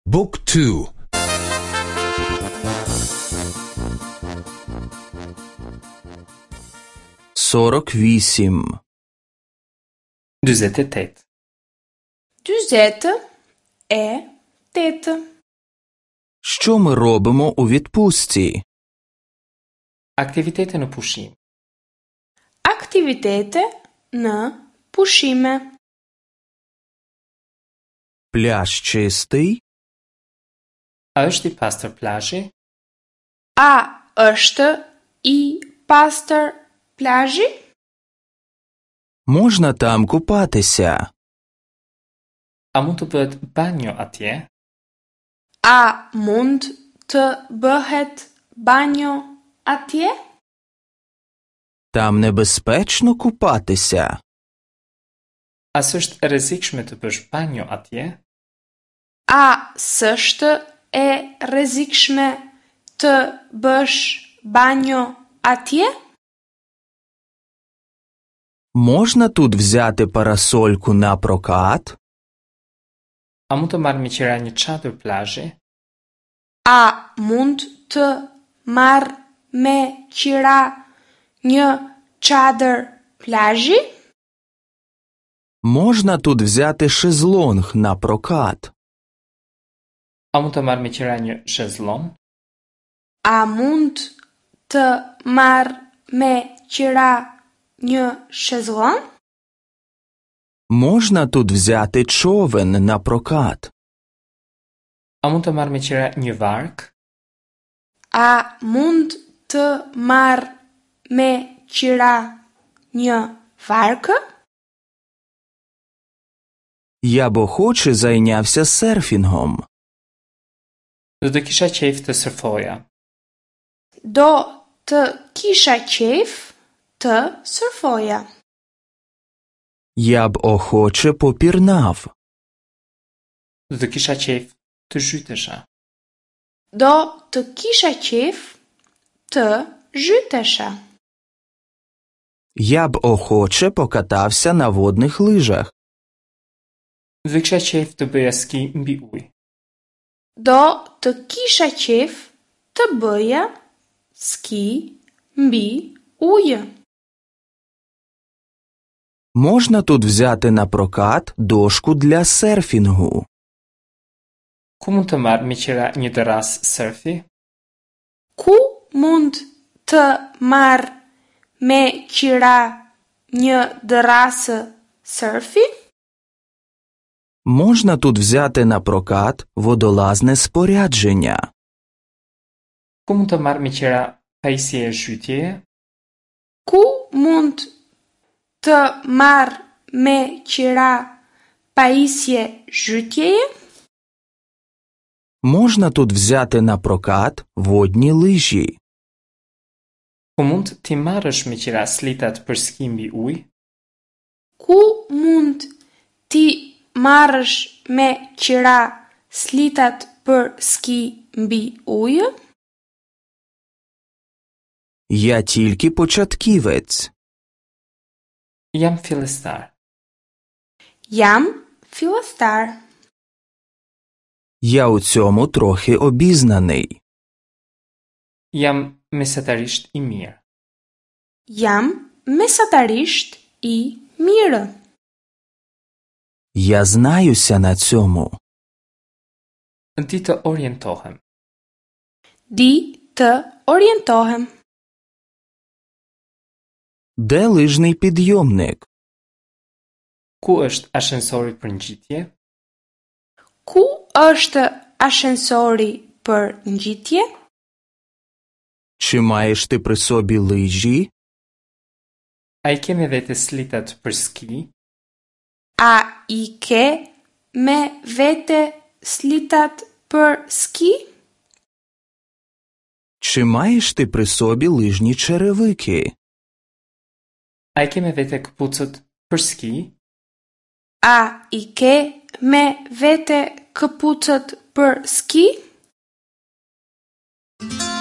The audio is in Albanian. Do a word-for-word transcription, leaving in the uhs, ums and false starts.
Book two. сорок вісім. Dyzet e tet. Dyzet e tet. Що ми робимо у відпустці? Aktivitete në pushim. Aktivitete në pushime. Пляж чистий? A është i pastër plazhi? A është i pastër plazhi? Можна там купатися? A mund të bëhet banjo atje? A mund të bëhet banjo atje? Там небезпечно купатися? A s'është e rrezikshme të bësh banjo atje? A s'është e rrezikshme të bësh banjo atje? Можна тут взяти парасольку на прокат? A mund të marr me qira një çadër plazhi? A mund të marr me qira një çadër plazhi? Можна тут взяти шезлонг на прокат? A mund të marr me qira një shezllon? A mund të marr me qira një shezllon? Можна тут взяти човен на прокат? A mund të marr me qira një vark? A mund të marr me qira një varkë? Я б охоче зайнявся серфінгом. Do të kisha qejf të surfoja. Do të kisha qejf të surfoja. Я б охоче попірнав. Do të kisha qejf të zhytesha. Do të kisha qejf të zhytesha. Я б охоче покатався на водних лижах. Do të kisha qejf të bëja ski mbi ujë. Do të kisha qejf të bëja ski mbi ujë. Можна тут взяти на прокат дошку для серфінгу? Ku mund të marr me qira një terras surfi? Ku mund të marr me qira një terrasë surfi? Можна тут взяти на прокат водолазне спорядження? Ku mund të marr me qira pajisje zhytjeje? Ku mund të marr me qira pajisje zhytjeje? Можна тут взяти на прокат водні лижі? Ku mund t'i marrësh me qira slitat për ski mbi ujë? Ku mund ti marrësh me qira slitat për ski mbi ujë? Я тільки початківець. Jam fillestar. Jam fillestar. Я у цьому трохи обізнаний. Jam mesatarisht i mirë. Jam mesatarisht i mirë. Я знаюся на цьому. Di të orientohem. Di të orientohem. Де лижний підйомник? Ku është ashensori për ngjitje? Ku është ashensori për ngjitje? Чи маєш ти при собі лижі? A i ke me vete slitat për ski? A i ke me vete slitat për ski? Чи маєш ти при собі лижні черевики? A i ke me vete këpucët për ski? A i ke me vete këpucët për ski?